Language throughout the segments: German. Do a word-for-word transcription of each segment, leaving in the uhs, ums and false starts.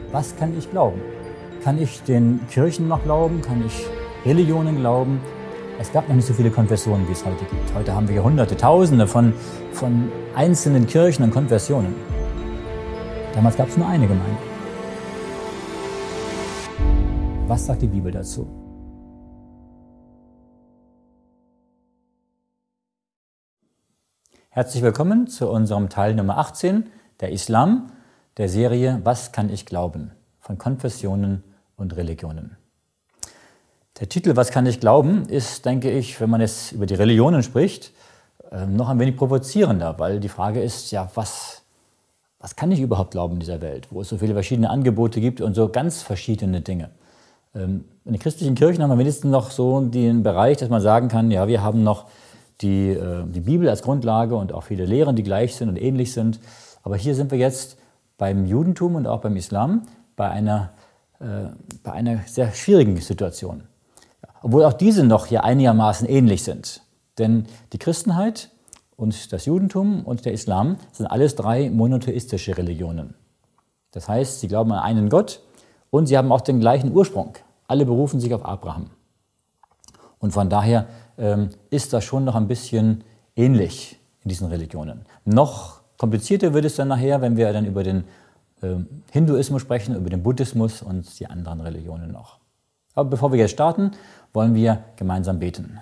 Was kann ich glauben? Kann ich den Kirchen noch glauben? Kann ich Religionen glauben? Es gab noch nicht so viele Konfessionen, wie es heute gibt. Heute haben wir Hunderte, Tausende von, von einzelnen Kirchen und Konfessionen. Damals gab es nur eine Gemeinde. Was sagt die Bibel dazu? Herzlich willkommen zu unserem Teil Nummer achtzehn, der Islam, der Serie Was kann ich glauben? Von Konfessionen und Religionen. Der Titel Was kann ich glauben ist, denke ich, wenn man jetzt über die Religionen spricht, noch ein wenig provozierender, weil die Frage ist, ja, was, was kann ich überhaupt glauben in dieser Welt, wo es so viele verschiedene Angebote gibt und so ganz verschiedene Dinge. In den christlichen Kirchen haben wir wenigstens noch so den Bereich, dass man sagen kann, ja, wir haben noch die, die Bibel als Grundlage und auch viele Lehren, die gleich sind und ähnlich sind. Aber hier sind wir jetzt beim Judentum und auch beim Islam bei einer, äh, bei einer sehr schwierigen Situation. Obwohl auch diese noch hier einigermaßen ähnlich sind. Denn die Christenheit und das Judentum und der Islam sind alles drei monotheistische Religionen. Das heißt, sie glauben an einen Gott und sie haben auch den gleichen Ursprung. Alle berufen sich auf Abraham. Und von daher ähm, ist das schon noch ein bisschen ähnlich in diesen Religionen. Noch komplizierter wird es dann nachher, wenn wir dann über den ähm, Hinduismus sprechen, über den Buddhismus und die anderen Religionen noch. Aber bevor wir jetzt starten, wollen wir gemeinsam beten.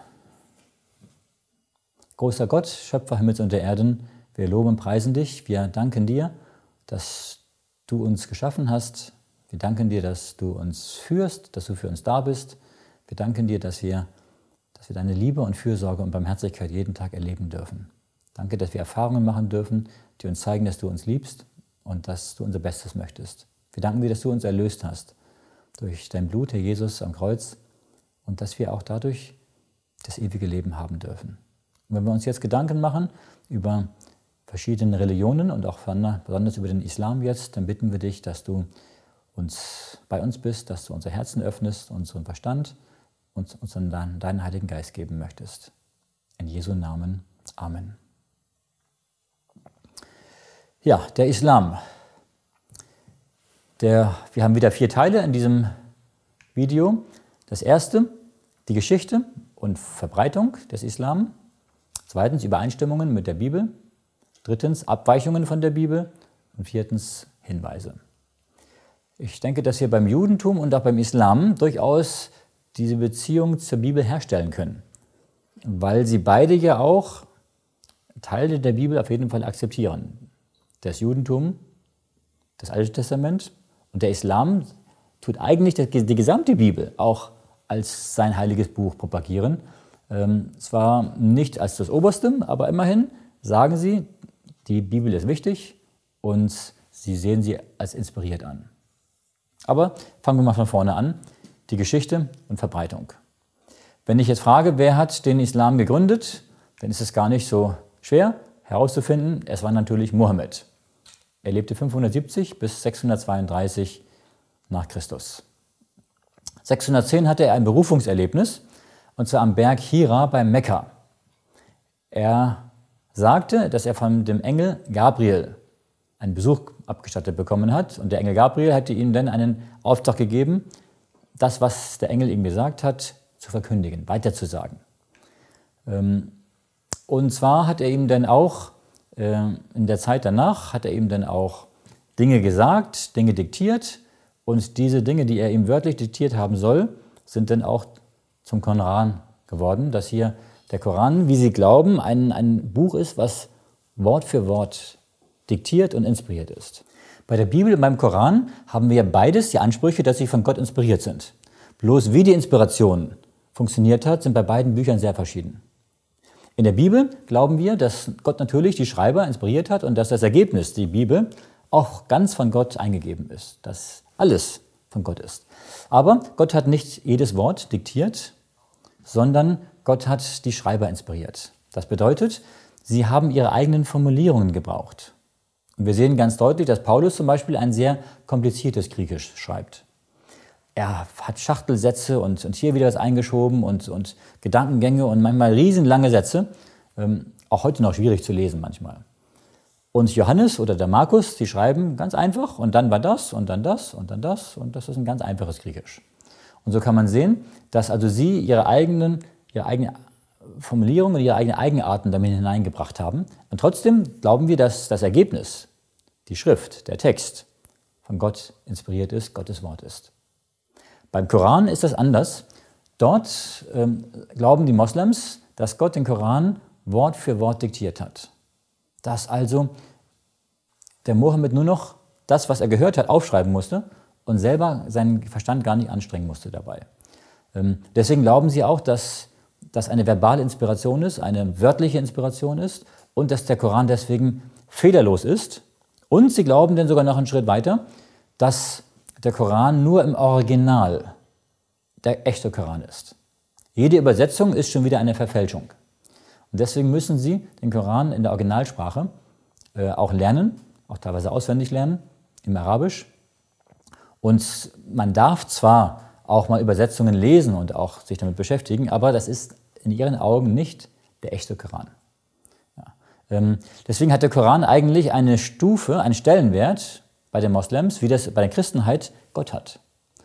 Großer Gott, Schöpfer Himmels und der Erden, wir loben und preisen dich. Wir danken dir, dass du uns geschaffen hast. Wir danken dir, dass du uns führst, dass du für uns da bist. Wir danken dir, dass wir, dass wir deine Liebe und Fürsorge und Barmherzigkeit jeden Tag erleben dürfen. Danke, dass wir Erfahrungen machen dürfen, die uns zeigen, dass du uns liebst und dass du unser Bestes möchtest. Wir danken dir, dass du uns erlöst hast durch dein Blut, Herr Jesus, am Kreuz und dass wir auch dadurch das ewige Leben haben dürfen. Und wenn wir uns jetzt Gedanken machen über verschiedene Religionen und auch besonders über den Islam jetzt, dann bitten wir dich, dass du uns bei uns bist, dass du unser Herzen öffnest, unseren Verstand und uns dann deinen Heiligen Geist geben möchtest. In Jesu Namen. Amen. Ja, der Islam. Der, wir haben wieder vier Teile in diesem Video. Das erste, die Geschichte und Verbreitung des Islam. Zweitens, Übereinstimmungen mit der Bibel. Drittens, Abweichungen von der Bibel. Und viertens, Hinweise. Ich denke, dass wir beim Judentum und auch beim Islam durchaus diese Beziehung zur Bibel herstellen können, weil sie beide ja auch Teile der Bibel auf jeden Fall akzeptieren. Das Judentum, das Alte Testament und der Islam tut eigentlich die gesamte Bibel auch als sein heiliges Buch propagieren. Ähm, zwar nicht als das Oberste, aber immerhin sagen sie, die Bibel ist wichtig und sie sehen sie als inspiriert an. Aber fangen wir mal von vorne an, die Geschichte und Verbreitung. Wenn ich jetzt frage, wer hat den Islam gegründet, dann ist es gar nicht so schwer herauszufinden. Es war natürlich Mohammed. Er lebte fünfhundertsiebzig bis sechshundertzweiunddreißig nach Christus. sechshundertzehn hatte er ein Berufungserlebnis, und zwar am Berg Hira bei Mekka. Er sagte, dass er von dem Engel Gabriel einen Besuch abgestattet bekommen hat. Und der Engel Gabriel hätte ihm dann einen Auftrag gegeben, das, was der Engel ihm gesagt hat, zu verkündigen, weiterzusagen. Und zwar hat er ihm dann auch, in der Zeit danach, hat er ihm dann auch Dinge gesagt, Dinge diktiert. Und diese Dinge, die er ihm wörtlich diktiert haben soll, sind dann auch zum Koran geworden. Dass hier der Koran, wie sie glauben, ein, ein Buch ist, was Wort für Wort diktiert und inspiriert ist. Bei der Bibel und beim Koran haben wir beides die Ansprüche, dass sie von Gott inspiriert sind. Bloß wie die Inspiration funktioniert hat, sind bei beiden Büchern sehr verschieden. In der Bibel glauben wir, dass Gott natürlich die Schreiber inspiriert hat und dass das Ergebnis, die Bibel, auch ganz von Gott eingegeben ist, dass alles von Gott ist. Aber Gott hat nicht jedes Wort diktiert, sondern Gott hat die Schreiber inspiriert. Das bedeutet, sie haben ihre eigenen Formulierungen gebraucht. Und wir sehen ganz deutlich, dass Paulus zum Beispiel ein sehr kompliziertes Griechisch schreibt. Er hat Schachtelsätze und, und hier wieder was eingeschoben und, und Gedankengänge und manchmal riesenlange Sätze, ähm, auch heute noch schwierig zu lesen manchmal. Und Johannes oder der Markus, die schreiben ganz einfach und dann war das und dann das und dann das und das ist ein ganz einfaches Griechisch. Und so kann man sehen, dass also sie ihre eigenen, ihre eigene Formulierungen, ihre eigenen Eigenarten damit hineingebracht haben. Und trotzdem glauben wir, dass das Ergebnis, die Schrift, der Text, von Gott inspiriert ist, Gottes Wort ist. Beim Koran ist das anders. Dort ähm, glauben die Moslems, dass Gott den Koran Wort für Wort diktiert hat. Dass also der Mohammed nur noch das, was er gehört hat, aufschreiben musste und selber seinen Verstand gar nicht anstrengen musste dabei. Ähm, deswegen glauben sie auch, dass das eine verbale Inspiration ist, eine wörtliche Inspiration ist und dass der Koran deswegen fehlerlos ist. Und sie glauben dann sogar noch einen Schritt weiter, dass der Koran nur im Original der echte Koran ist. Jede Übersetzung ist schon wieder eine Verfälschung. Und deswegen müssen sie den Koran in der Originalsprache äh, auch lernen, auch teilweise auswendig lernen, im Arabisch. Und man darf zwar auch mal Übersetzungen lesen und auch sich damit beschäftigen, aber das ist in ihren Augen nicht der echte Koran. Ja. Ähm, deswegen hat der Koran eigentlich eine Stufe, einen Stellenwert bei den Moslems, wie das bei der Christenheit Gott hat.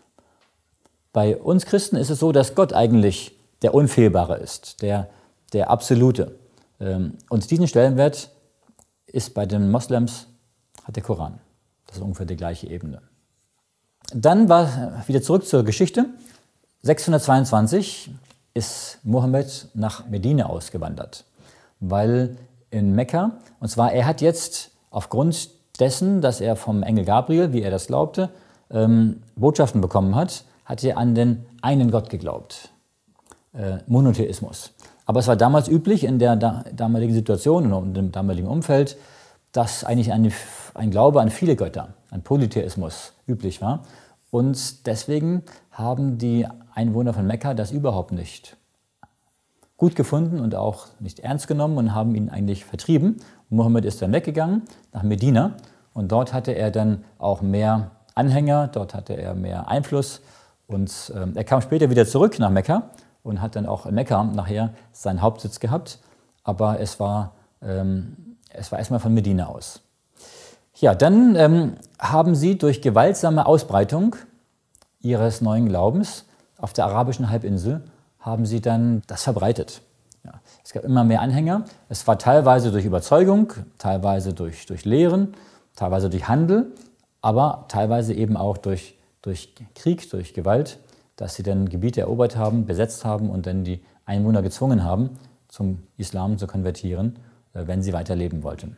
Bei uns Christen ist es so, dass Gott eigentlich der Unfehlbare ist, der, der Absolute. Ähm, und diesen Stellenwert ist bei den Moslems, hat der Koran. Das ist ungefähr die gleiche Ebene. Dann war wieder zurück zur Geschichte. sechshundertzweiundzwanzig ist Mohammed nach Medina ausgewandert, weil in Mekka, und zwar er hat jetzt aufgrund dessen, dass er vom Engel Gabriel, wie er das glaubte, ähm, Botschaften bekommen hat, hat er an den einen Gott geglaubt, äh, Monotheismus. Aber es war damals üblich in der da, damaligen Situation und im damaligen Umfeld, dass eigentlich eine, ein Glaube an viele Götter, ein Polytheismus üblich war. Und deswegen haben die Einwohner von Mekka das überhaupt nicht gut gefunden und auch nicht ernst genommen und haben ihn eigentlich vertrieben. Und Mohammed ist dann weggegangen nach Medina und dort hatte er dann auch mehr Anhänger, dort hatte er mehr Einfluss und äh, er kam später wieder zurück nach Mekka und hat dann auch in Mekka nachher seinen Hauptsitz gehabt, aber es war, ähm, es war erstmal von Medina aus. Ja, dann ähm, haben sie durch gewaltsame Ausbreitung ihres neuen Glaubens auf der arabischen Halbinsel haben sie dann das verbreitet. Ja, es gab immer mehr Anhänger. Es war teilweise durch Überzeugung, teilweise durch, durch Lehren, teilweise durch Handel, aber teilweise eben auch durch, durch Krieg, durch Gewalt, dass sie dann Gebiete erobert haben, besetzt haben und dann die Einwohner gezwungen haben, zum Islam zu konvertieren, wenn sie weiterleben wollten.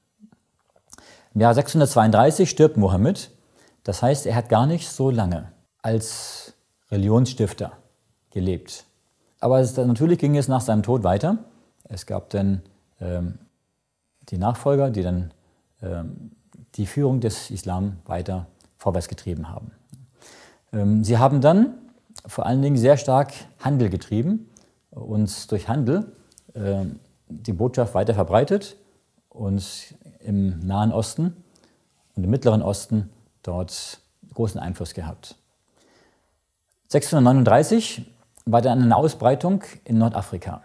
Im Jahr sechshundertzweiunddreißig stirbt Mohammed. Das heißt, er hat gar nicht so lange als Religionsstifter gelebt. Aber es, natürlich ging es nach seinem Tod weiter. Es gab dann ähm, die Nachfolger, die dann ähm, die Führung des Islam weiter vorwärts getrieben haben. Ähm, sie haben dann vor allen Dingen sehr stark Handel getrieben und durch Handel äh, die Botschaft weiter verbreitet und im Nahen Osten und im Mittleren Osten dort großen Einfluss gehabt. sechshundertneununddreißig war dann eine Ausbreitung in Nordafrika.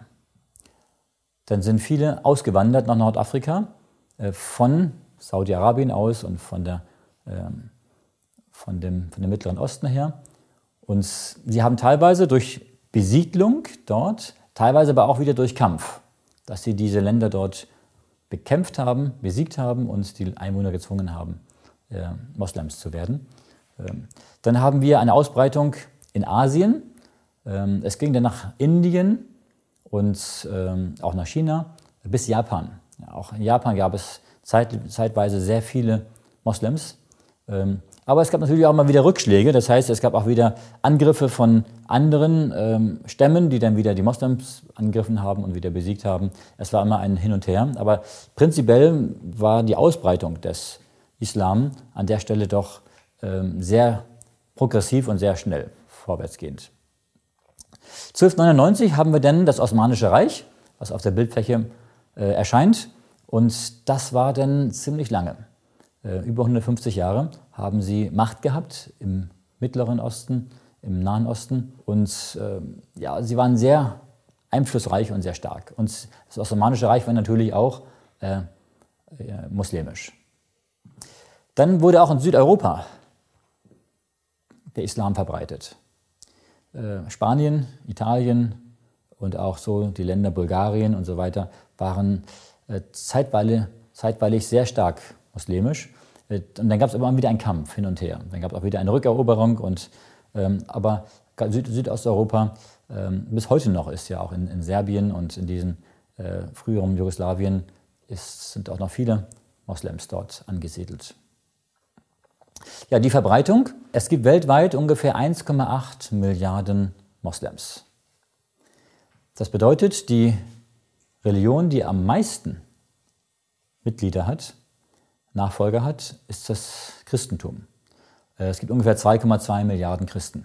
Dann sind viele ausgewandert nach Nordafrika äh, von Saudi-Arabien aus und von, der, äh, von, dem, von dem Mittleren Osten her. Und sie haben teilweise durch Besiedlung dort, teilweise aber auch wieder durch Kampf, dass sie diese Länder dort bekämpft haben, besiegt haben und die Einwohner gezwungen haben, äh, Moslems zu werden. Ähm, dann haben wir eine Ausbreitung in Asien. Ähm, es ging dann nach Indien und ähm, auch nach China bis Japan. Ja, auch in Japan gab es zeit, zeitweise sehr viele Moslems. Ähm, aber es gab natürlich auch mal wieder Rückschläge. Das heißt, es gab auch wieder Angriffe von anderen ähm, Stämmen, die dann wieder die Moslems angegriffen haben und wieder besiegt haben. Es war immer ein Hin und Her. Aber prinzipiell war die Ausbreitung des Islam an der Stelle doch ähm, sehr progressiv und sehr schnell vorwärtsgehend. zwölfhundertneunundneunzig haben wir dann das Osmanische Reich, was auf der Bildfläche äh, erscheint. Und das war dann ziemlich lange. Äh, über hundertfünfzig Jahre haben sie Macht gehabt im Mittleren Osten, im Nahen Osten. Und äh, ja, sie waren sehr einflussreich und sehr stark. Und das Osmanische Reich war natürlich auch äh, äh, muslimisch. Dann wurde auch in Südeuropa der Islam verbreitet. Äh, Spanien, Italien und auch so die Länder Bulgarien und so weiter waren äh, zeitweilig, zeitweilig sehr stark muslimisch. Äh, und dann gab es aber immer wieder einen Kampf hin und her. Dann gab es auch wieder eine Rückeroberung. Und, ähm, aber Süd Südosteuropa ähm, bis heute noch ist ja auch in, in Serbien und in diesen äh, früheren Jugoslawien ist, sind auch noch viele Moslems dort angesiedelt. Ja, die Verbreitung. Es gibt weltweit ungefähr eins Komma acht Milliarden Moslems. Das bedeutet, die Religion, die am meisten Mitglieder hat, Nachfolger hat, ist das Christentum. Es gibt ungefähr zwei Komma zwei Milliarden Christen.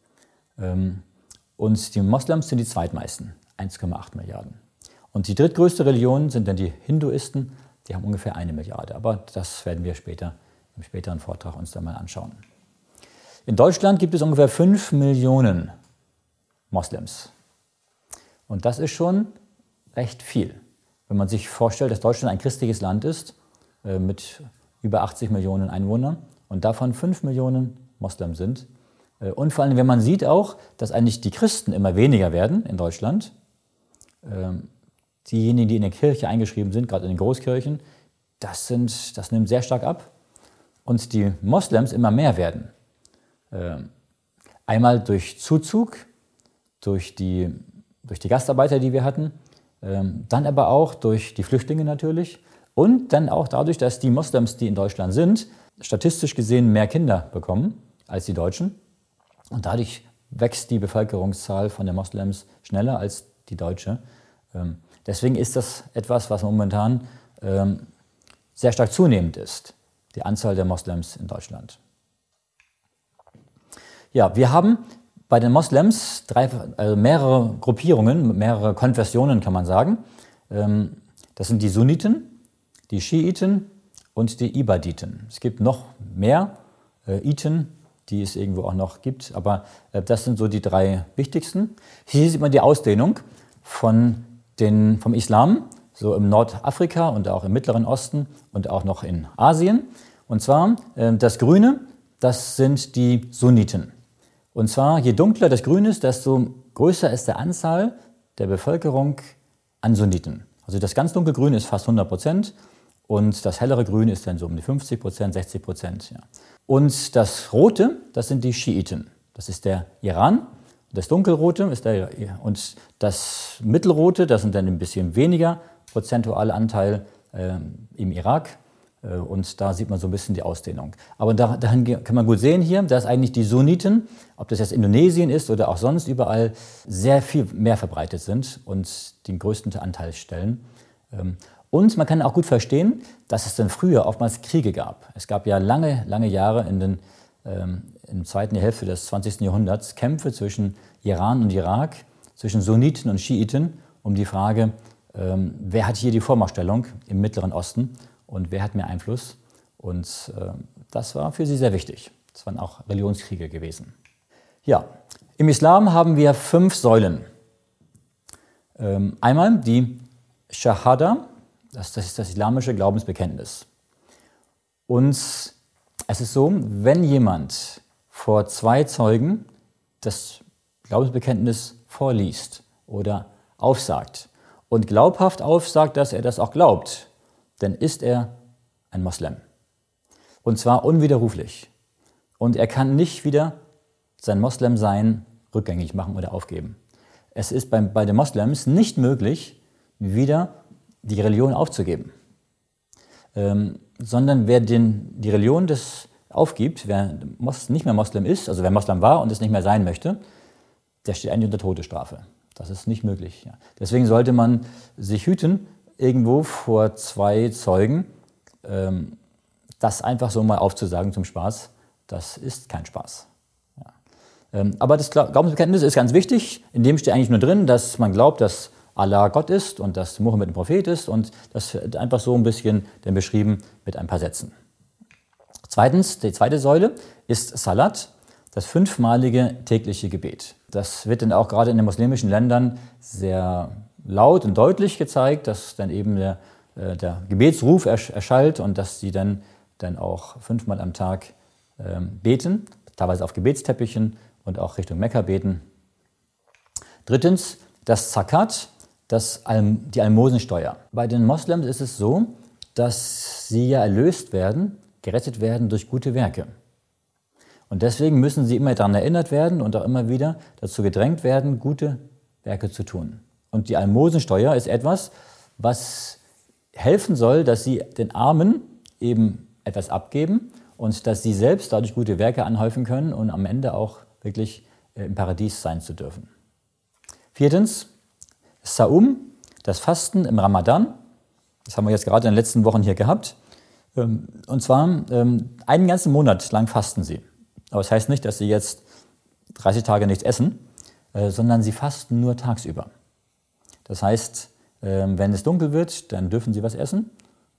Und die Moslems sind die zweitmeisten, eins Komma acht Milliarden. Und die drittgrößte Religion sind dann die Hinduisten, die haben ungefähr eine Milliarde. Aber das werden wir später im späteren Vortrag uns dann mal anschauen. In Deutschland gibt es ungefähr fünf Millionen Moslems. Und das ist schon recht viel. Wenn man sich vorstellt, dass Deutschland ein christliches Land ist, äh, mit über achtzig Millionen Einwohnern und davon fünf Millionen Moslem sind. Äh, und vor allem, wenn man sieht auch, dass eigentlich die Christen immer weniger werden in Deutschland. Äh, diejenigen, die in der Kirche eingeschrieben sind, gerade in den Großkirchen, das, sind, das nimmt sehr stark ab. Und die Moslems immer mehr werden. Äh, einmal durch Zuzug, durch die, durch die Gastarbeiter, die wir hatten, äh, dann aber auch durch die Flüchtlinge natürlich und dann auch dadurch, dass die Moslems, die in Deutschland sind, statistisch gesehen mehr Kinder bekommen als die Deutschen. Und dadurch wächst die Bevölkerungszahl von den Moslems schneller als die deutsche. Ähm, deswegen ist das etwas, was momentan ähm, sehr stark zunehmend ist. Die Anzahl der Moslems in Deutschland. Ja, wir haben bei den Moslems drei, also mehrere Gruppierungen, mehrere Konfessionen kann man sagen. Das sind die Sunniten, die Schiiten und die Ibaditen. Es gibt noch mehr äh, Iten, die es irgendwo auch noch gibt, aber äh, das sind so die drei wichtigsten. Hier sieht man die Ausdehnung von den, vom Islam, so im Nordafrika und auch im Mittleren Osten und auch noch in Asien. Und zwar äh, das Grüne, das sind die Sunniten. Und zwar je dunkler das Grün ist, desto größer ist die Anzahl der Bevölkerung an Sunniten. Also das ganz dunkle Grün ist fast hundert Prozent und das hellere Grün ist dann so um die fünfzig Prozent, sechzig Prozent. Ja. Und das Rote, das sind die Schiiten. Das ist der Iran. Das Dunkelrote ist der, und das Mittelrote, das sind dann ein bisschen weniger prozentuale Anteil äh, im Irak. Äh, und da sieht man so ein bisschen die Ausdehnung. Aber da, dahin kann man gut sehen hier, dass eigentlich die Sunniten, ob das jetzt Indonesien ist oder auch sonst überall, sehr viel mehr verbreitet sind und den größten Anteil stellen. Ähm, und man kann auch gut verstehen, dass es dann früher oftmals Kriege gab. Es gab ja lange, lange Jahre in den ähm, in der zweiten Hälfte des zwanzigsten Jahrhunderts Kämpfe zwischen Iran und Irak, zwischen Sunniten und Schiiten, um die Frage, ähm, wer hat hier die Vormachtstellung im Mittleren Osten und wer hat mehr Einfluss. Und äh, das war für sie sehr wichtig. Das waren auch Religionskriege gewesen. Ja, im Islam haben wir fünf Säulen. Ähm, einmal die Shahada, das, das ist das islamische Glaubensbekenntnis. Und es ist so, wenn jemand vor zwei Zeugen das Glaubensbekenntnis vorliest oder aufsagt und glaubhaft aufsagt, dass er das auch glaubt, dann ist er ein Moslem. Und zwar unwiderruflich. Und er kann nicht wieder sein Moslemsein rückgängig machen oder aufgeben. Es ist bei, bei den Moslems nicht möglich, wieder die Religion aufzugeben. Ähm, sondern wer den, die Religion des aufgibt, wer nicht mehr Moslem ist, also wer Moslem war und es nicht mehr sein möchte, der steht eigentlich unter Todesstrafe. Das ist nicht möglich. Ja. Deswegen sollte man sich hüten, irgendwo vor zwei Zeugen ähm, das einfach so mal aufzusagen zum Spaß. Das ist kein Spaß. Ja. Ähm, aber das Glaubensbekenntnis ist ganz wichtig. In dem steht eigentlich nur drin, dass man glaubt, dass Allah Gott ist und dass Mohammed ein Prophet ist, und das wird einfach so ein bisschen dann beschrieben mit ein paar Sätzen. Zweitens, die zweite Säule ist Salat, das fünfmalige tägliche Gebet. Das wird dann auch gerade in den muslimischen Ländern sehr laut und deutlich gezeigt, dass dann eben der äh, der Gebetsruf ersch erschallt und dass sie dann, dann auch fünfmal am Tag ähm, beten, teilweise auf Gebetsteppichen und auch Richtung Mekka beten. Drittens, das Zakat, das Al die Almosensteuer. Bei den Moslems ist es so, dass sie ja erlöst werden, gerettet werden durch gute Werke. Und deswegen müssen sie immer daran erinnert werden und auch immer wieder dazu gedrängt werden, gute Werke zu tun. Und die Almosensteuer ist etwas, was helfen soll, dass sie den Armen eben etwas abgeben und dass sie selbst dadurch gute Werke anhäufen können und am Ende auch wirklich im Paradies sein zu dürfen. Viertens, Saum, das Fasten im Ramadan. Das haben wir jetzt gerade in den letzten Wochen hier gehabt. Und zwar einen ganzen Monat lang fasten sie. Aber das heißt nicht, dass sie jetzt dreißig Tage nichts essen, sondern sie fasten nur tagsüber. Das heißt, wenn es dunkel wird, dann dürfen sie was essen.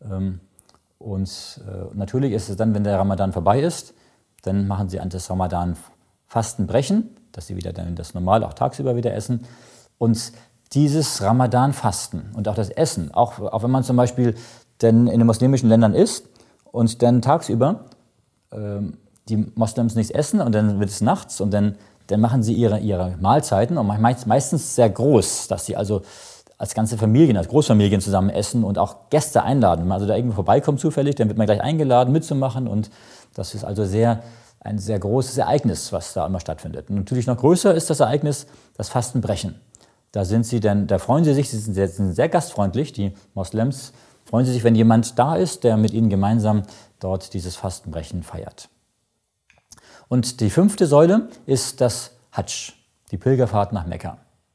Und natürlich ist es dann, wenn der Ramadan vorbei ist, dann machen sie an das Ramadan-Fasten brechen, dass sie wieder dann das normal auch tagsüber wieder essen. Und dieses Ramadan-Fasten und auch das Essen, auch, auch wenn man zum Beispiel denn in den muslimischen Ländern isst und dann tagsüber ähm, die Moslems nichts essen und dann wird es nachts und dann, dann machen sie ihre, ihre Mahlzeiten und meistens sehr groß, dass sie also als ganze Familien, als Großfamilien zusammen essen und auch Gäste einladen. Wenn man also da irgendwo vorbeikommt zufällig, dann wird man gleich eingeladen mitzumachen und das ist also sehr, ein sehr großes Ereignis, was da immer stattfindet. Und natürlich noch größer ist das Ereignis, das Fastenbrechen. Da sind sie dann, da freuen sie sich, sie sind sehr, sind sehr gastfreundlich, die Moslems freuen sie sich, wenn jemand da ist, der mit ihnen gemeinsam dort dieses Fastenbrechen feiert. Und die fünfte Säule ist das Hadsch, die Pilgerfahrt nach Mekka.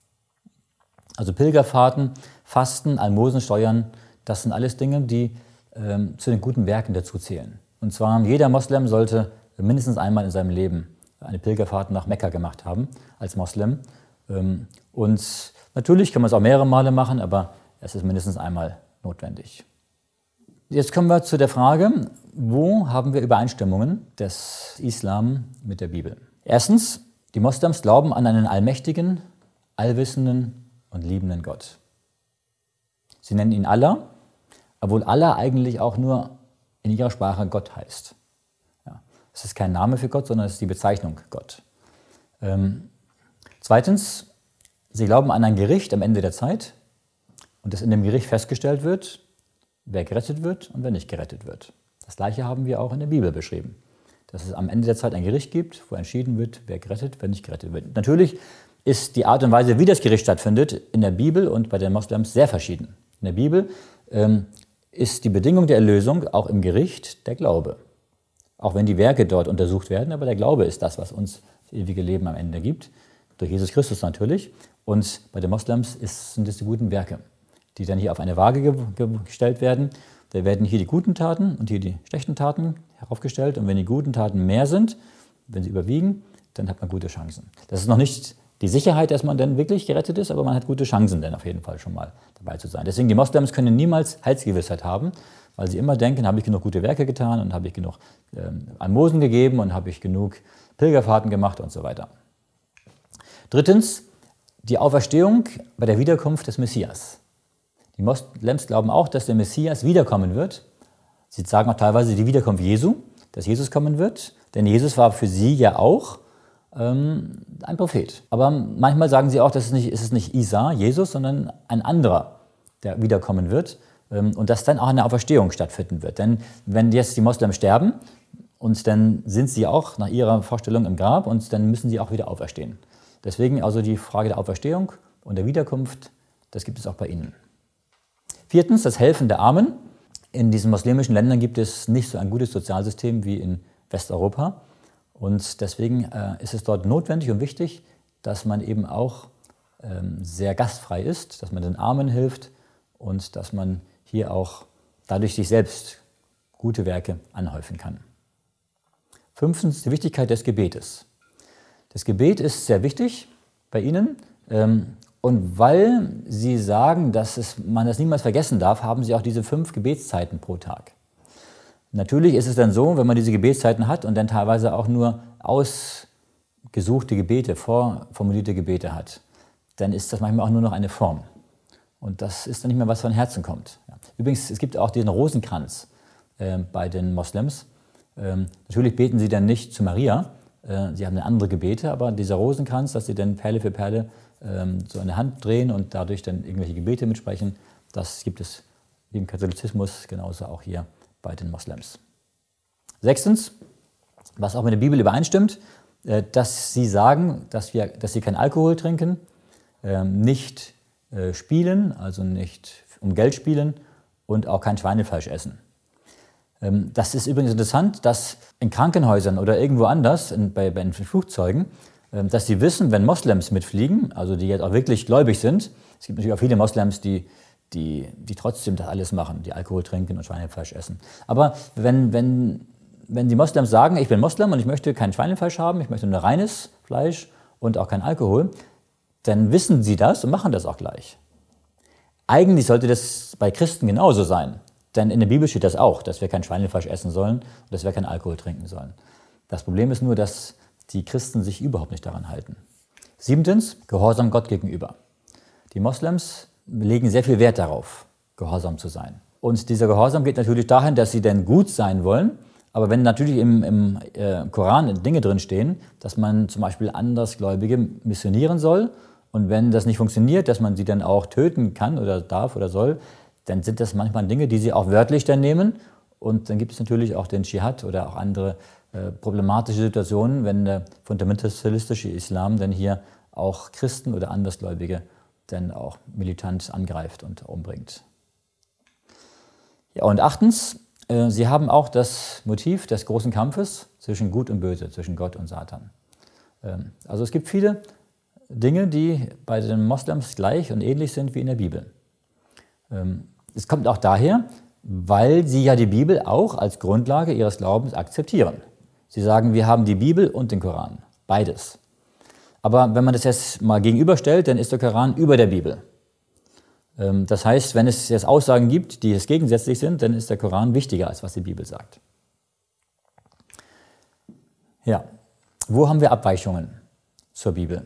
Also Pilgerfahrten, Fasten, Almosensteuern, das sind alles Dinge, die ähm, zu den guten Werken dazu zählen. Und zwar jeder Moslem sollte mindestens einmal in seinem Leben eine Pilgerfahrt nach Mekka gemacht haben, als Moslem. Ähm, und natürlich kann man es auch mehrere Male machen, aber es ist mindestens einmal notwendig. Jetzt kommen wir zu der Frage, wo haben wir Übereinstimmungen des Islam mit der Bibel? Erstens, die Moslems glauben an einen allmächtigen, allwissenden und liebenden Gott. Sie nennen ihn Allah, obwohl Allah eigentlich auch nur in ihrer Sprache Gott heißt. Ja, es ist kein Name für Gott, sondern es ist die Bezeichnung Gott. Ähm, zweitens, sie glauben an ein Gericht am Ende der Zeit und dass in dem Gericht festgestellt wird, wer gerettet wird und wer nicht gerettet wird. Das Gleiche haben wir auch in der Bibel beschrieben, dass es am Ende der Zeit ein Gericht gibt, wo entschieden wird, wer gerettet, wer nicht gerettet wird. Natürlich ist die Art und Weise, wie das Gericht stattfindet, in der Bibel und bei den Moslems sehr verschieden. In der Bibel ähm, ist die Bedingung der Erlösung auch im Gericht der Glaube. Auch wenn die Werke dort untersucht werden, aber der Glaube ist das, was uns das ewige Leben am Ende gibt. Durch Jesus Christus natürlich. Und bei den Moslems ist, sind es die guten Werke, die dann hier auf eine Waage ge ge gestellt werden. Da werden hier die guten Taten und hier die schlechten Taten heraufgestellt. Und wenn die guten Taten mehr sind, wenn sie überwiegen, dann hat man gute Chancen. Das ist noch nicht die Sicherheit, dass man dann wirklich gerettet ist, aber man hat gute Chancen, dann auf jeden Fall schon mal dabei zu sein. Deswegen, die Moslems können niemals Heilsgewissheit haben, weil sie immer denken, habe ich genug gute Werke getan und habe ich genug ähm, Almosen gegeben und habe ich genug Pilgerfahrten gemacht und so weiter. Drittens, die Auferstehung bei der Wiederkunft des Messias. Die Moslems glauben auch, dass der Messias wiederkommen wird. Sie sagen auch teilweise die Wiederkunft Jesu, dass Jesus kommen wird. Denn Jesus war für sie ja auch ähm, ein Prophet. Aber manchmal sagen sie auch, dass es nicht, es ist nicht Isa, Jesus, sondern ein anderer, der wiederkommen wird. Ähm, und dass dann auch eine Auferstehung stattfinden wird. Denn wenn jetzt die Moslems sterben, und dann sind sie auch nach ihrer Vorstellung im Grab und dann müssen sie auch wieder auferstehen. Deswegen also die Frage der Auferstehung und der Wiederkunft, das gibt es auch bei ihnen. Viertens, das Helfen der Armen. In diesen muslimischen Ländern gibt es nicht so ein gutes Sozialsystem wie in Westeuropa. Und deswegen äh, ist es dort notwendig und wichtig, dass man eben auch ähm, sehr gastfrei ist, dass man den Armen hilft und dass man hier auch dadurch sich selbst gute Werke anhäufen kann. Fünftens, die Wichtigkeit des Gebetes. Das Gebet ist sehr wichtig bei ihnen. Ähm, Und weil sie sagen, dass es, man das niemals vergessen darf, haben sie auch diese fünf Gebetszeiten pro Tag. Natürlich ist es dann so, wenn man diese Gebetszeiten hat und dann teilweise auch nur ausgesuchte Gebete, vorformulierte Gebete hat, dann ist das manchmal auch nur noch eine Form. Und das ist dann nicht mehr, was von Herzen kommt. Übrigens, es gibt auch diesen Rosenkranz äh, bei den Moslems. Ähm, natürlich beten sie dann nicht zu Maria, äh, sie haben dann andere Gebete, aber dieser Rosenkranz, dass sie dann Perle für Perle ähm, so in der Hand drehen und dadurch dann irgendwelche Gebete mitsprechen, das gibt es wie im Katholizismus genauso auch hier bei den Moslems. Sechstens, was auch mit der Bibel übereinstimmt, äh, dass sie sagen, dass, wir, dass sie keinen Alkohol trinken, äh, nicht äh, spielen, also nicht um Geld spielen und auch kein Schweinefleisch essen. Das ist übrigens interessant, dass in Krankenhäusern oder irgendwo anders, in, bei, bei den Flugzeugen, dass sie wissen, wenn Moslems mitfliegen, also die jetzt auch wirklich gläubig sind, es gibt natürlich auch viele Moslems, die, die, die trotzdem das alles machen, die Alkohol trinken und Schweinefleisch essen. Aber wenn, wenn, wenn die Moslems sagen, ich bin Moslem und ich möchte kein Schweinefleisch haben, ich möchte nur reines Fleisch und auch kein Alkohol, dann wissen sie das und machen das auch gleich. Eigentlich sollte das bei Christen genauso sein. Denn in der Bibel steht das auch, dass wir kein Schweinefleisch essen sollen und dass wir keinen Alkohol trinken sollen. Das Problem ist nur, dass die Christen sich überhaupt nicht daran halten. Siebtens, Gehorsam Gott gegenüber. Die Moslems legen sehr viel Wert darauf, gehorsam zu sein. Und dieser Gehorsam geht natürlich dahin, dass sie denn gut sein wollen. Aber wenn natürlich im, im äh, Koran Dinge drin stehen, dass man zum Beispiel Andersgläubige missionieren soll und wenn das nicht funktioniert, dass man sie dann auch töten kann oder darf oder soll, dann sind das manchmal Dinge, die sie auch wörtlich dann nehmen. Und dann gibt es natürlich auch den Dschihad oder auch andere äh, problematische Situationen, wenn der fundamentalistische Islam dann hier auch Christen oder Andersgläubige dann auch militant angreift und umbringt. Ja, und achtens, äh, sie haben auch das Motiv des großen Kampfes zwischen Gut und Böse, zwischen Gott und Satan. Ähm, also es gibt viele Dinge, die bei den Moslems gleich und ähnlich sind wie in der Bibel. Ähm, Es kommt auch daher, weil sie ja die Bibel auch als Grundlage ihres Glaubens akzeptieren. Sie sagen, wir haben die Bibel und den Koran, beides. Aber wenn man das jetzt mal gegenüberstellt, dann ist der Koran über der Bibel. Das heißt, wenn es jetzt Aussagen gibt, die es gegensätzlich sind, dann ist der Koran wichtiger, als was die Bibel sagt. Ja, wo haben wir Abweichungen zur Bibel?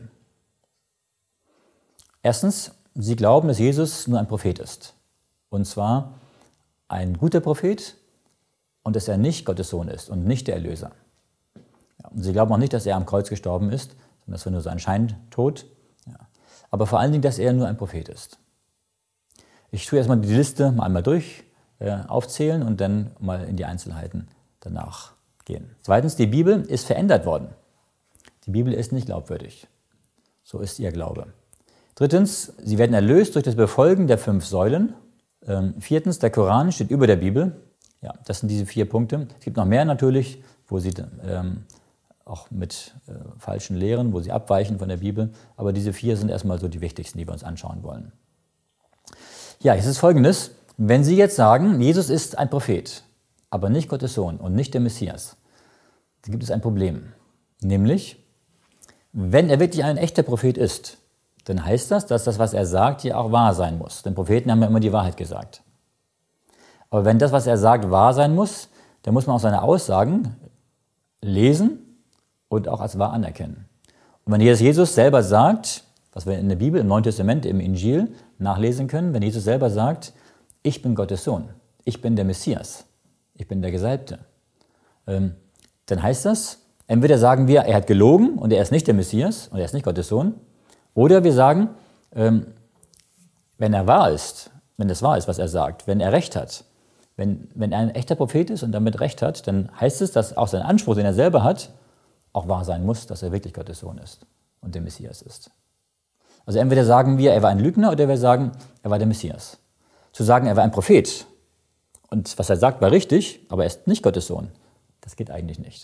Erstens, sie glauben, dass Jesus nur ein Prophet ist. Und zwar ein guter Prophet und dass er nicht Gottes Sohn ist und nicht der Erlöser. Ja, und sie glauben auch nicht, dass er am Kreuz gestorben ist, sondern das war nur so ein Scheintod. Ja. Aber vor allen Dingen, dass er nur ein Prophet ist. Ich tue erstmal die Liste mal einmal durch, äh, aufzählen und dann mal in die Einzelheiten danach gehen. Zweitens, die Bibel ist verändert worden. Die Bibel ist nicht glaubwürdig. So ist ihr Glaube. Drittens, sie werden erlöst durch das Befolgen der fünf Säulen. Ähm, viertens, der Koran steht über der Bibel. Ja, das sind diese vier Punkte. Es gibt noch mehr natürlich, wo sie ähm, auch mit äh, falschen Lehren, wo sie abweichen von der Bibel. Aber diese vier sind erstmal so die wichtigsten, die wir uns anschauen wollen. Ja, es ist Folgendes. Wenn Sie jetzt sagen, Jesus ist ein Prophet, aber nicht Gottes Sohn und nicht der Messias, dann gibt es ein Problem. Nämlich, wenn er wirklich ein echter Prophet ist, dann heißt das, dass das, was er sagt, hier auch wahr sein muss. Denn Propheten haben ja immer die Wahrheit gesagt. Aber wenn das, was er sagt, wahr sein muss, dann muss man auch seine Aussagen lesen und auch als wahr anerkennen. Und wenn Jesus selber sagt, was wir in der Bibel, im Neuen Testament, im Injil nachlesen können, wenn Jesus selber sagt, ich bin Gottes Sohn, ich bin der Messias, ich bin der Gesalbte, ähm, dann heißt das, entweder sagen wir, er hat gelogen und er ist nicht der Messias und er ist nicht Gottes Sohn, oder wir sagen, ähm, wenn er wahr ist, wenn es wahr ist, was er sagt, wenn er Recht hat, wenn, wenn er ein echter Prophet ist und damit Recht hat, dann heißt es, dass auch sein Anspruch, den er selber hat, auch wahr sein muss, dass er wirklich Gottes Sohn ist und der Messias ist. Also entweder sagen wir, er war ein Lügner, oder wir sagen, er war der Messias. Zu sagen, er war ein Prophet und was er sagt, war richtig, aber er ist nicht Gottes Sohn, das geht eigentlich nicht.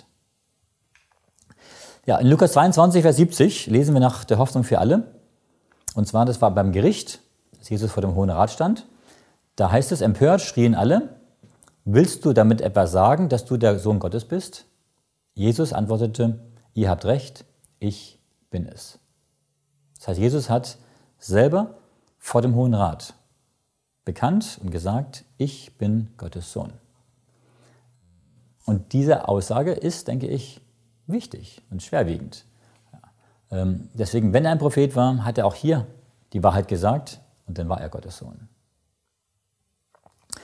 Ja, in Lukas zweiundzwanzig, Vers siebzig lesen wir nach der Hoffnung für alle. Und zwar, das war beim Gericht, als Jesus vor dem Hohen Rat stand. Da heißt es, empört schrien alle, willst du damit etwa sagen, dass du der Sohn Gottes bist? Jesus antwortete, ihr habt recht, ich bin es. Das heißt, Jesus hat selber vor dem Hohen Rat bekannt und gesagt, ich bin Gottes Sohn. Und diese Aussage ist, denke ich, wichtig und schwerwiegend. Ja. Ähm, deswegen, wenn er ein Prophet war, hat er auch hier die Wahrheit gesagt und dann war er Gottes Sohn.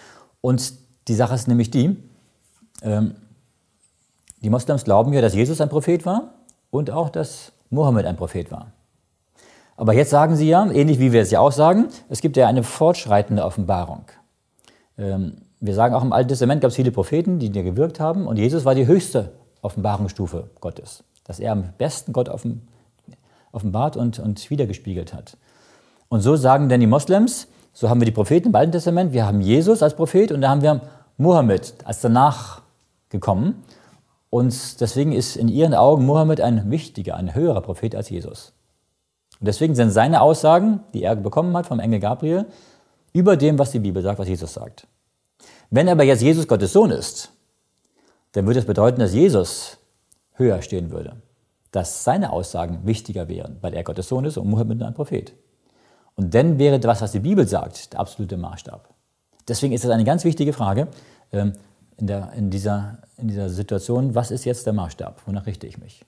Und die Sache ist nämlich die, ähm, die Moslems glauben ja, dass Jesus ein Prophet war und auch, dass Mohammed ein Prophet war. Aber jetzt sagen sie ja, ähnlich wie wir es ja auch sagen, es gibt ja eine fortschreitende Offenbarung. Ähm, wir sagen auch, im Alten Testament gab es viele Propheten, die dir gewirkt haben, und Jesus war die höchste Offenbarungsstufe Gottes, dass er am besten Gott offen, offenbart und, und wiedergespiegelt hat. Und so sagen denn die Moslems, so haben wir die Propheten im Alten Testament, wir haben Jesus als Prophet und da haben wir Mohammed als danach gekommen. Und deswegen ist in ihren Augen Mohammed ein wichtiger, ein höherer Prophet als Jesus. Und deswegen sind seine Aussagen, die er bekommen hat vom Engel Gabriel, über dem, was die Bibel sagt, was Jesus sagt. Wenn aber jetzt Jesus Gottes Sohn ist, dann würde es bedeuten, dass Jesus höher stehen würde. Dass seine Aussagen wichtiger wären, weil er Gottes Sohn ist und Mohammed nur ein Prophet. Und dann wäre das, was die Bibel sagt, der absolute Maßstab. Deswegen ist das eine ganz wichtige Frage ähm, in, der, in, dieser, in dieser Situation, was ist jetzt der Maßstab? Wonach richte ich mich?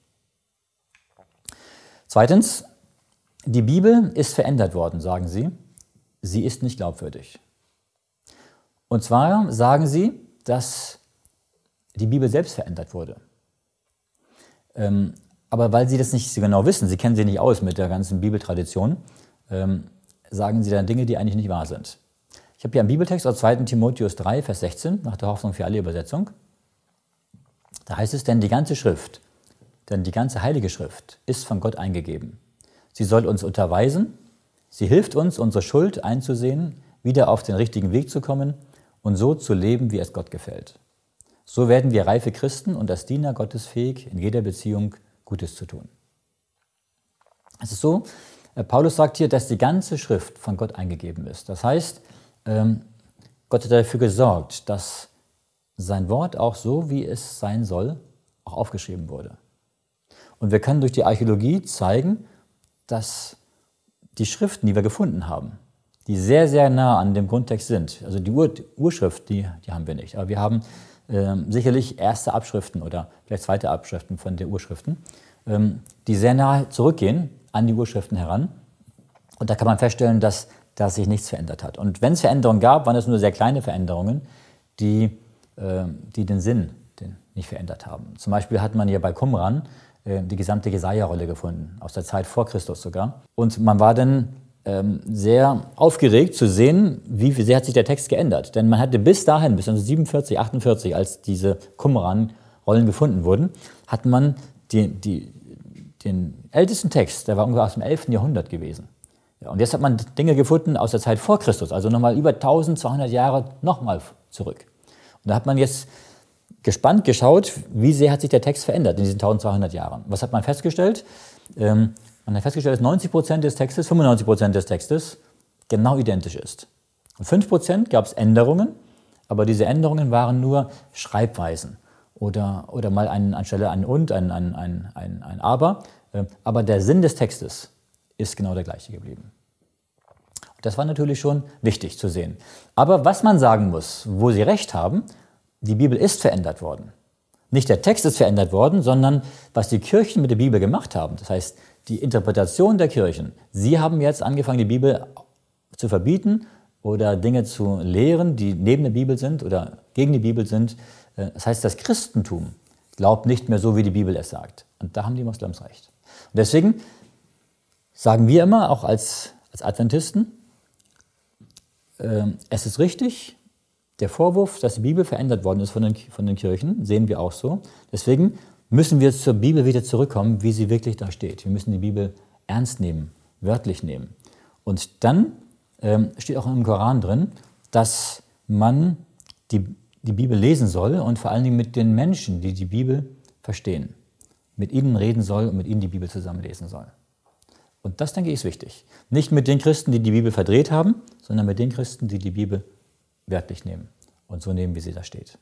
Zweitens, die Bibel ist verändert worden, sagen sie. Sie ist nicht glaubwürdig. Und zwar sagen sie, dass die Bibel selbst verändert wurde. Ähm, aber weil sie das nicht so genau wissen, sie kennen sich nicht aus mit der ganzen Bibeltradition, ähm, sagen sie dann Dinge, die eigentlich nicht wahr sind. Ich habe hier einen Bibeltext aus zweiten Timotheus drei, Vers sechzehn, nach der Hoffnung für alle Übersetzung. Da heißt es, denn die ganze Schrift, denn die ganze Heilige Schrift ist von Gott eingegeben. Sie soll uns unterweisen, sie hilft uns, unsere Schuld einzusehen, wieder auf den richtigen Weg zu kommen und so zu leben, wie es Gott gefällt. So werden wir reife Christen und als Diener Gottes fähig, in jeder Beziehung Gutes zu tun. Es ist so, Paulus sagt hier, dass die ganze Schrift von Gott eingegeben ist. Das heißt, Gott hat dafür gesorgt, dass sein Wort auch so, wie es sein soll, auch aufgeschrieben wurde. Und wir können durch die Archäologie zeigen, dass die Schriften, die wir gefunden haben, die sehr, sehr nah an dem Grundtext sind, also die Ur Urschrift, die, die haben wir nicht, aber wir haben ähm, sicherlich erste Abschriften oder vielleicht zweite Abschriften von den Urschriften, ähm, die sehr nah zurückgehen an die Urschriften heran. Und da kann man feststellen, dass, dass sich nichts verändert hat. Und wenn es Veränderungen gab, waren es nur sehr kleine Veränderungen, die, äh, die den Sinn den nicht verändert haben. Zum Beispiel hat man hier bei Qumran äh, die gesamte Jesaja-Rolle gefunden, aus der Zeit vor Christus sogar. Und man war dann ähm, sehr aufgeregt zu sehen, wie sehr hat sich der Text geändert. Denn man hatte bis dahin, bis siebenundvierzig, achtundvierzig, als diese Qumran-Rollen gefunden wurden, hat man die, die, den ältesten Text, der war ungefähr aus dem elften Jahrhundert gewesen. Ja, und jetzt hat man Dinge gefunden aus der Zeit vor Christus, also nochmal über eintausendzweihundert Jahre nochmal zurück. Und da hat man jetzt gespannt geschaut, wie sehr hat sich der Text verändert in diesen eintausendzweihundert Jahren. Was hat man festgestellt? Ähm, man hat festgestellt, dass neunzig Prozent des Textes, fünfundneunzig Prozent des Textes genau identisch ist. Und fünf Prozent gab es Änderungen, aber diese Änderungen waren nur Schreibweisen oder, oder mal ein, anstelle ein Und, ein, ein, ein, ein, ein Aber. Äh, aber der Sinn des Textes ist genau der gleiche geblieben. Das war natürlich schon wichtig zu sehen. Aber was man sagen muss, wo sie recht haben, die Bibel ist verändert worden. Nicht der Text ist verändert worden, sondern was die Kirchen mit der Bibel gemacht haben. Das heißt, die Interpretation der Kirchen. Sie haben jetzt angefangen, die Bibel zu verbieten oder Dinge zu lehren, die neben der Bibel sind oder gegen die Bibel sind. Das heißt, das Christentum glaubt nicht mehr so, wie die Bibel es sagt. Und da haben die Moslems recht. Und deswegen sagen wir immer, auch als, als Adventisten, äh, es ist richtig, der Vorwurf, dass die Bibel verändert worden ist von den, von den Kirchen, sehen wir auch so. Deswegen müssen wir zur Bibel wieder zurückkommen, wie sie wirklich da steht. Wir müssen die Bibel ernst nehmen, wörtlich nehmen. Und dann ähm, steht auch im Koran drin, dass man die, die Bibel lesen soll und vor allen Dingen mit den Menschen, die die Bibel verstehen, mit ihnen reden soll und mit ihnen die Bibel zusammenlesen soll. Und das, denke ich, ist wichtig. Nicht mit den Christen, die die Bibel verdreht haben, sondern mit den Christen, die die Bibel wörtlich nehmen und so nehmen, wie sie da steht.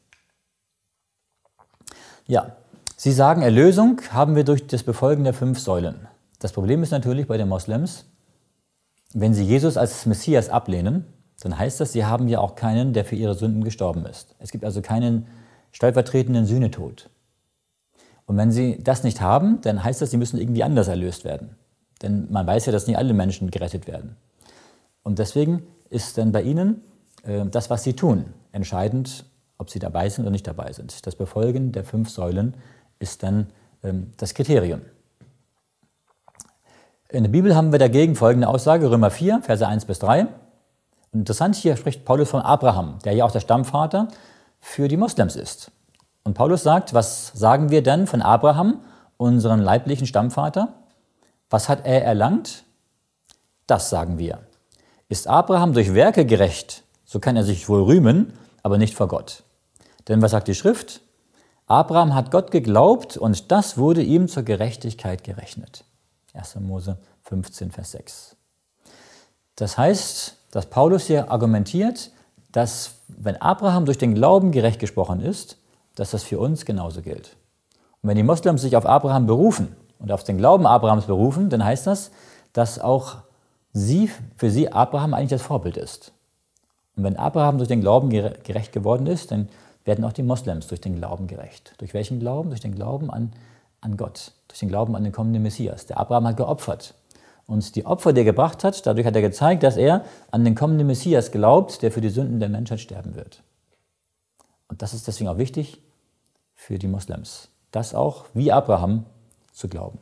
Ja, Sie sagen, Erlösung haben wir durch das Befolgen der fünf Säulen. Das Problem ist natürlich bei den Moslems, wenn sie Jesus als Messias ablehnen, dann heißt das, sie haben ja auch keinen, der für ihre Sünden gestorben ist. Es gibt also keinen stellvertretenden Sühnetod. Und wenn sie das nicht haben, dann heißt das, sie müssen irgendwie anders erlöst werden. Denn man weiß ja, dass nicht alle Menschen gerettet werden. Und deswegen ist dann bei ihnen äh, das, was sie tun, entscheidend, ob sie dabei sind oder nicht dabei sind. Das Befolgen der fünf Säulen ist dann ähm, das Kriterium. In der Bibel haben wir dagegen folgende Aussage, Römer vier, Verse eins bis drei. Und interessant, hier spricht Paulus von Abraham, der ja auch der Stammvater für die Moslems ist. Und Paulus sagt, was sagen wir denn von Abraham, unseren leiblichen Stammvater? Was hat er erlangt? Das sagen wir. Ist Abraham durch Werke gerecht, so kann er sich wohl rühmen, aber nicht vor Gott. Denn was sagt die Schrift? Abraham hat Gott geglaubt und das wurde ihm zur Gerechtigkeit gerechnet. erster Mose fünfzehn, Vers sechs. Das heißt, dass Paulus hier argumentiert, dass wenn Abraham durch den Glauben gerecht gesprochen ist, dass das für uns genauso gilt. Und wenn die Moslems sich auf Abraham berufen und auf den Glauben Abrahams berufen, dann heißt das, dass auch sie, für sie Abraham eigentlich das Vorbild ist. Und wenn Abraham durch den Glauben gerecht geworden ist, dann werden auch die Moslems durch den Glauben gerecht. Durch welchen Glauben? Durch den Glauben an, an Gott, durch den Glauben an den kommenden Messias. Der Abraham hat geopfert. Und die Opfer, die er gebracht hat, dadurch hat er gezeigt, dass er an den kommenden Messias glaubt, der für die Sünden der Menschheit sterben wird. Und das ist deswegen auch wichtig für die Moslems, das auch wie Abraham zu glauben.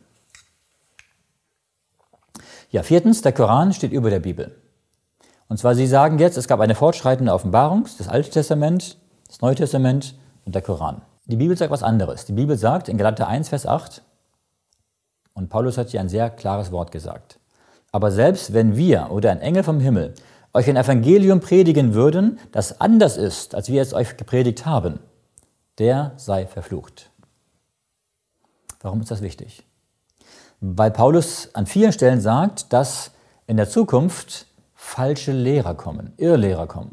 Ja, viertens, der Koran steht über der Bibel. Und zwar, sie sagen jetzt, es gab eine fortschreitende Offenbarung, das Alte Testament, das Neue Testament und der Koran. Die Bibel sagt was anderes. Die Bibel sagt in Galater eins, Vers acht, und Paulus hat hier ein sehr klares Wort gesagt. Aber selbst wenn wir oder ein Engel vom Himmel euch ein Evangelium predigen würden, das anders ist, als wir es euch gepredigt haben, der sei verflucht. Warum ist das wichtig? Weil Paulus an vielen Stellen sagt, dass in der Zukunft falsche Lehrer kommen, Irrlehrer kommen.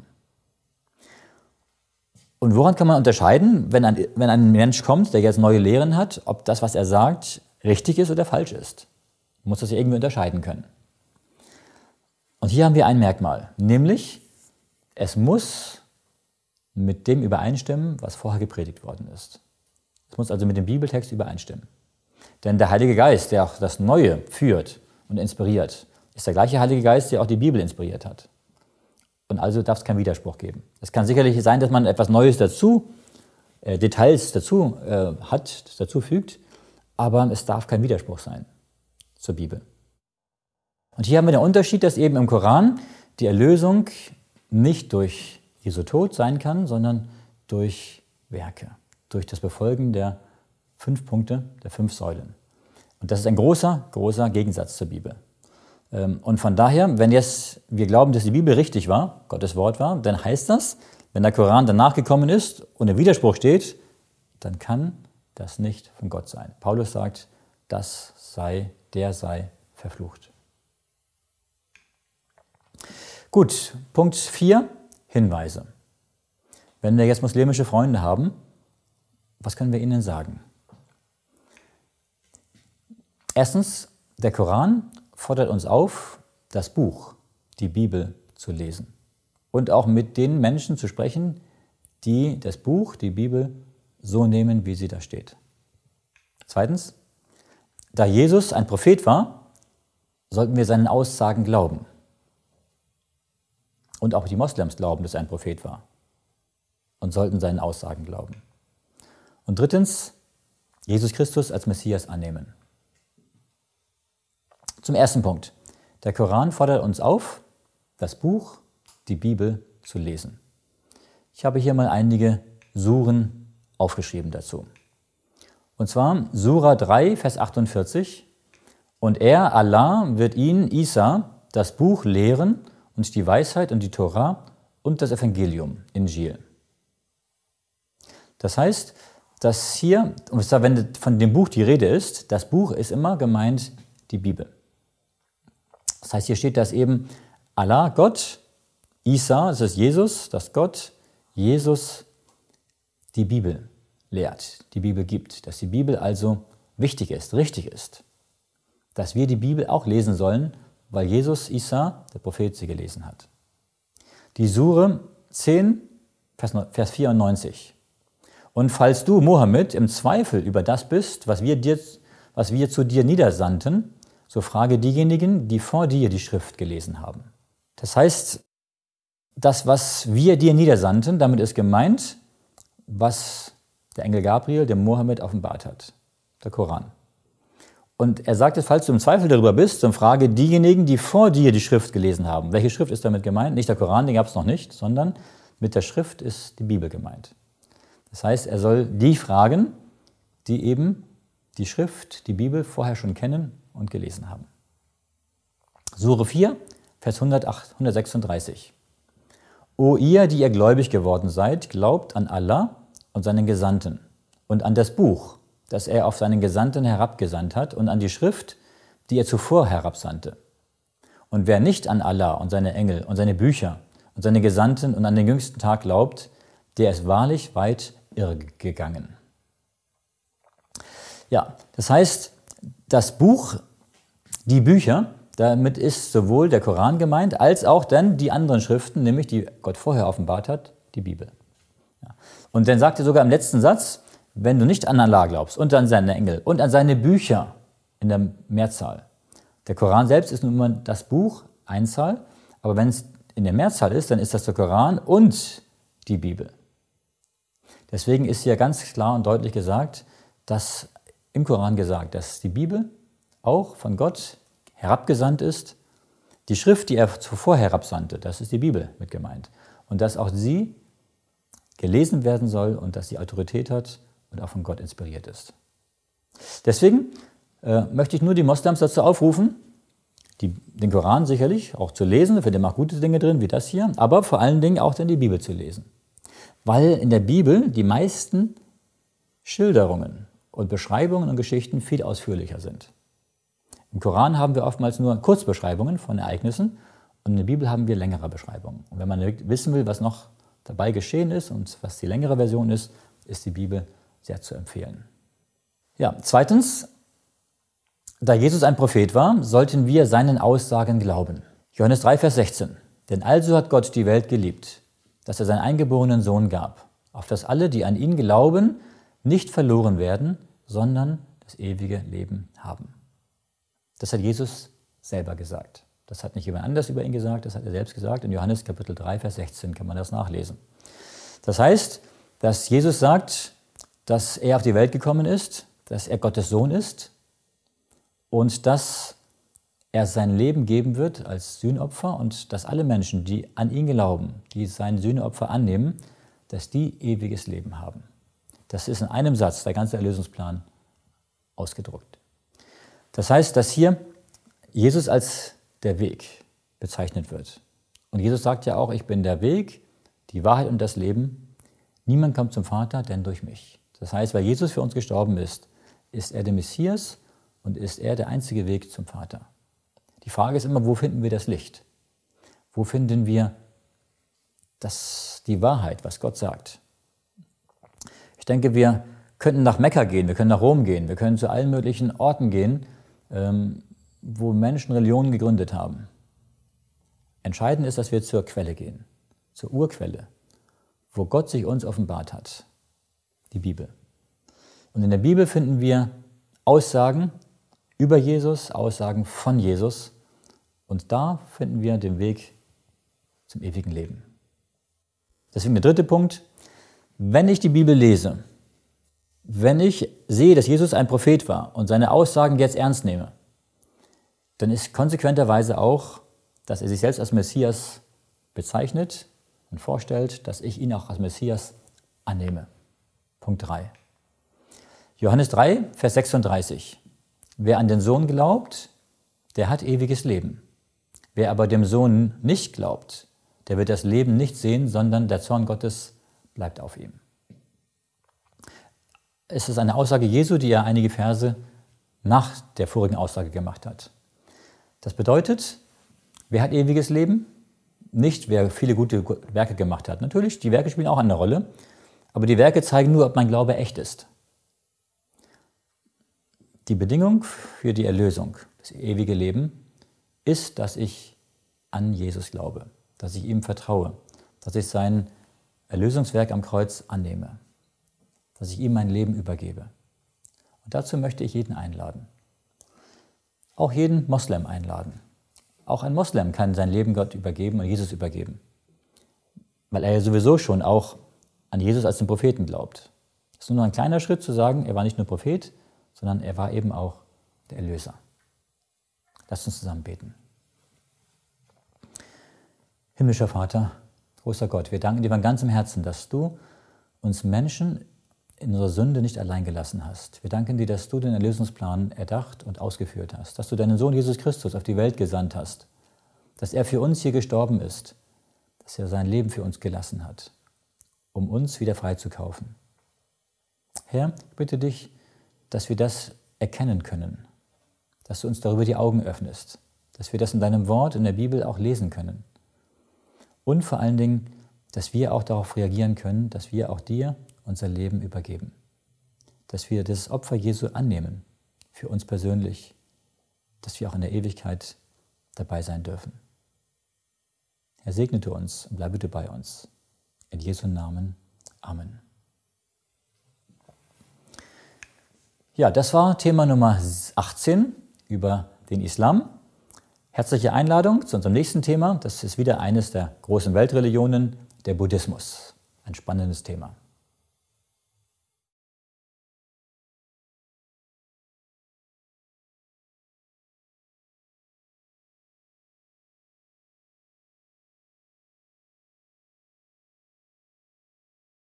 Und woran kann man unterscheiden, wenn ein, wenn ein Mensch kommt, der jetzt neue Lehren hat, ob das, was er sagt, richtig ist oder falsch ist? Man muss das ja irgendwie unterscheiden können. Und hier haben wir ein Merkmal, nämlich es muss mit dem übereinstimmen, was vorher gepredigt worden ist. Es muss also mit dem Bibeltext übereinstimmen. Denn der Heilige Geist, der auch das Neue führt und inspiriert, ist der gleiche Heilige Geist, der auch die Bibel inspiriert hat. Und also darf es keinen Widerspruch geben. Es kann sicherlich sein, dass man etwas Neues dazu, äh, Details dazu äh, hat, dazu fügt, aber es darf kein Widerspruch sein zur Bibel. Und hier haben wir den Unterschied, dass eben im Koran die Erlösung nicht durch Jesu Tod sein kann, sondern durch Werke, durch das Befolgen der fünf Punkte, der fünf Säulen. Und das ist ein großer, großer Gegensatz zur Bibel. Und von daher, wenn jetzt wir glauben, dass die Bibel richtig war, Gottes Wort war, dann heißt das, wenn der Koran danach gekommen ist und ein Widerspruch steht, dann kann das nicht von Gott sein. Paulus sagt, das sei, der sei verflucht. Gut, Punkt vier, Hinweise. Wenn wir jetzt muslimische Freunde haben, was können wir ihnen sagen? Erstens, der Koran fordert uns auf, das Buch, die Bibel, zu lesen. Und auch mit den Menschen zu sprechen, die das Buch, die Bibel, so nehmen, wie sie da steht. Zweitens, da Jesus ein Prophet war, sollten wir seinen Aussagen glauben. Und auch die Moslems glauben, dass er ein Prophet war. Und sollten seinen Aussagen glauben. Und drittens, Jesus Christus als Messias annehmen. Zum ersten Punkt. Der Koran fordert uns auf, das Buch, die Bibel, zu lesen. Ich habe hier mal einige Suren aufgeschrieben dazu. Und zwar Sura drei, Vers achtundvierzig. Und er, Allah, wird ihn, Isa, das Buch lehren und die Weisheit und die Tora und das Evangelium, Injil. Das heißt, dass hier, wenn von dem Buch die Rede ist, das Buch ist immer gemeint die Bibel. Das heißt, hier steht, dass eben Allah, Gott, Isa, das ist Jesus, dass Gott, Jesus, die Bibel lehrt, die Bibel gibt. Dass die Bibel also wichtig ist, richtig ist. Dass wir die Bibel auch lesen sollen, weil Jesus, Isa, der Prophet, sie gelesen hat. Die Sure zehn, Vers vierundneunzig. Und falls du, Mohammed, im Zweifel über das bist, was wir, dir, was wir zu dir niedersandten, so frage diejenigen, die vor dir die Schrift gelesen haben. Das heißt, das, was wir dir niedersandten, damit ist gemeint, was der Engel Gabriel dem Mohammed offenbart hat, der Koran. Und er sagt jetzt, falls du im Zweifel darüber bist, dann frage diejenigen, die vor dir die Schrift gelesen haben. Welche Schrift ist damit gemeint? Nicht der Koran, den gab es noch nicht, sondern mit der Schrift ist die Bibel gemeint. Das heißt, er soll die fragen, die eben die Schrift, die Bibel vorher schon kennen und gelesen haben. Sure vier, Vers hundertsechsunddreißig. O ihr, die ihr gläubig geworden seid, glaubt an Allah und seinen Gesandten und an das Buch, das er auf seinen Gesandten herabgesandt hat, und an die Schrift, die er zuvor herabsandte. Und wer nicht an Allah und seine Engel und seine Bücher und seine Gesandten und an den jüngsten Tag glaubt, der ist wahrlich weit irregegangen. Ja, das heißt, das Buch, die Bücher, damit ist sowohl der Koran gemeint, als auch dann die anderen Schriften, nämlich die Gott vorher offenbart hat, die Bibel. Ja. Und dann sagt er sogar im letzten Satz, wenn du nicht an Allah glaubst und an seine Engel und an seine Bücher in der Mehrzahl. Der Koran selbst ist nun immer das Buch, Einzahl, aber wenn es in der Mehrzahl ist, dann ist das der Koran und die Bibel. Deswegen ist hier ganz klar und deutlich gesagt, dass im Koran gesagt, dass die Bibel auch von Gott herabgesandt ist. Die Schrift, die er zuvor herabsandte, das ist die Bibel mit gemeint. Und dass auch sie gelesen werden soll und dass sie Autorität hat und auch von Gott inspiriert ist. Deswegen äh, möchte ich nur die Moslems dazu aufrufen, die, den Koran sicherlich auch zu lesen, für den auch gute Dinge drin, wie das hier, aber vor allen Dingen auch dann die Bibel zu lesen. Weil in der Bibel die meisten Schilderungen und Beschreibungen und Geschichten viel ausführlicher sind. Im Koran haben wir oftmals nur Kurzbeschreibungen von Ereignissen und in der Bibel haben wir längere Beschreibungen. Und wenn man wissen will, was noch dabei geschehen ist und was die längere Version ist, ist die Bibel sehr zu empfehlen. Ja, zweitens, da Jesus ein Prophet war, sollten wir seinen Aussagen glauben. Johannes drei, Vers sechzehn. Denn also hat Gott die Welt geliebt, dass er seinen eingeborenen Sohn gab, auf dass alle, die an ihn glauben, nicht verloren werden, sondern das ewige Leben haben. Das hat Jesus selber gesagt. Das hat nicht jemand anders über ihn gesagt, das hat er selbst gesagt. In Johannes Kapitel drei, Vers sechzehn kann man das nachlesen. Das heißt, dass Jesus sagt, dass er auf die Welt gekommen ist, dass er Gottes Sohn ist und dass er sein Leben geben wird als Sühnopfer und dass alle Menschen, die an ihn glauben, die sein Sühneopfer annehmen, dass die ewiges Leben haben. Das ist in einem Satz der ganze Erlösungsplan ausgedruckt. Das heißt, dass hier Jesus als der Weg bezeichnet wird. Und Jesus sagt ja auch, ich bin der Weg, die Wahrheit und das Leben. Niemand kommt zum Vater, denn durch mich. Das heißt, weil Jesus für uns gestorben ist, ist er der Messias und ist er der einzige Weg zum Vater. Die Frage ist immer, wo finden wir das Licht? Wo finden wir das, die Wahrheit, was Gott sagt? Ich denke, wir könnten nach Mekka gehen, wir können nach Rom gehen, wir können zu allen möglichen Orten gehen, ähm, wo Menschen Religionen gegründet haben. Entscheidend ist, dass wir zur Quelle gehen, zur Urquelle, wo Gott sich uns offenbart hat, die Bibel. Und in der Bibel finden wir Aussagen über Jesus, Aussagen von Jesus und da finden wir den Weg zum ewigen Leben. Deswegen der dritte Punkt, wenn ich die Bibel lese, wenn ich sehe, dass Jesus ein Prophet war und seine Aussagen jetzt ernst nehme, dann ist konsequenterweise auch, dass er sich selbst als Messias bezeichnet und vorstellt, dass ich ihn auch als Messias annehme. Punkt drei. Johannes drei, Vers sechsunddreißig. Wer an den Sohn glaubt, der hat ewiges Leben. Wer aber dem Sohn nicht glaubt, der wird das Leben nicht sehen, sondern der Zorn Gottes bleibt auf ihm. Es ist eine Aussage Jesu, die er einige Verse nach der vorigen Aussage gemacht hat. Das bedeutet, wer hat ewiges Leben? Nicht, wer viele gute Werke gemacht hat. Natürlich, die Werke spielen auch eine Rolle, aber die Werke zeigen nur, ob mein Glaube echt ist. Die Bedingung für die Erlösung, das ewige Leben, ist, dass ich an Jesus glaube, dass ich ihm vertraue, dass ich sein Erlösungswerk am Kreuz annehme, dass ich ihm mein Leben übergebe. Und dazu möchte ich jeden einladen. Auch jeden Moslem einladen. Auch ein Moslem kann sein Leben Gott übergeben und Jesus übergeben. weil er ja sowieso schon auch an Jesus als den Propheten glaubt. Es ist nur noch ein kleiner Schritt zu sagen, er war nicht nur Prophet, sondern er war eben auch der Erlöser. Lasst uns zusammen beten. Himmlischer Vater, großer Gott, wir danken dir von ganzem Herzen, dass du uns Menschen in unserer Sünde nicht allein gelassen hast. Wir danken dir, dass du den Erlösungsplan erdacht und ausgeführt hast, dass du deinen Sohn Jesus Christus auf die Welt gesandt hast, dass er für uns hier gestorben ist, dass er sein Leben für uns gelassen hat, um uns wieder freizukaufen. Herr, ich bitte dich, dass wir das erkennen können, dass du uns darüber die Augen öffnest, dass wir das in deinem Wort, in der Bibel auch lesen können. Und vor allen Dingen, dass wir auch darauf reagieren können, dass wir auch dir unser Leben übergeben. Dass wir das Opfer Jesu annehmen, für uns persönlich, dass wir auch in der Ewigkeit dabei sein dürfen. Herr, segne du uns und bleibe du bei uns. In Jesu Namen. Amen. Ja, das war Thema Nummer achtzehn über den Islam. Herzliche Einladung zu unserem nächsten Thema. Das ist wieder eines der großen Weltreligionen, der Buddhismus. Ein spannendes Thema.